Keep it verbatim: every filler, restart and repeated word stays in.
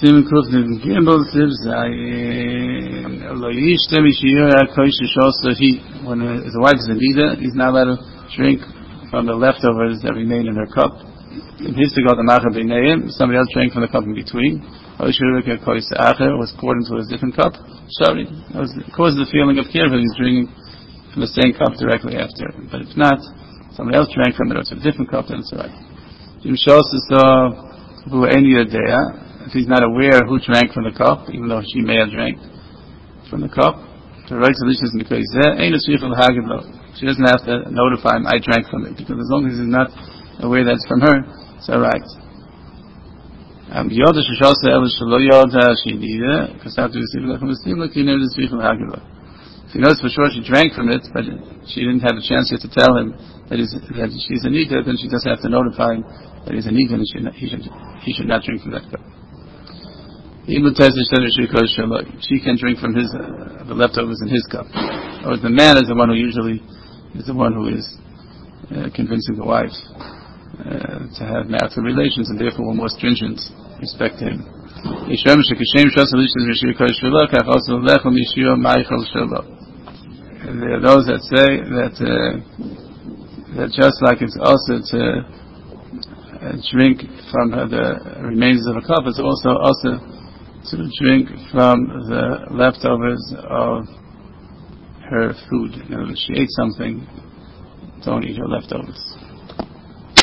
Sim Kufnim Gimbal Sibs I Loyish Temi Shiura Koish Shosahi. When his wife is in Nida, he's not allowed to drink from the leftovers that remain in her cup. In his to go to Macha B'Neim, somebody else drank from the cup in between. Oishurika Koish Acher was poured into a different cup. Sorry, it causes the feeling of care if he's drinking from the same cup directly after. But if not, somebody else drank from it, or it's a different cup, then it's alright. Jim Shosa saw who any idea. If he's not aware who drank from the cup, even though she may have drank from the cup, the right solution is because she doesn't have to notify him, I drank from it, because as long as he's not aware that's from her, it's alright. Um, because after the Sifra from the Sifra, he knows the Sifra Hagila. He knows for sure she drank from it, but she didn't have a chance yet to tell him that, that she's a Nika, then she doesn't have to notify him that he's a Nika and he should, he should not drink from that cup. She can drink from his uh, the leftovers in his cup. Or the man is the one who usually is the one who is uh, convincing the wife uh, to have marital relations, and therefore we're more stringent respect to him. There are those that say that uh, that just like it's also to uh, drink from uh, the remains of a cup, it's also also to drink from the leftovers of her food. In other words, she ate something, don't eat her leftovers.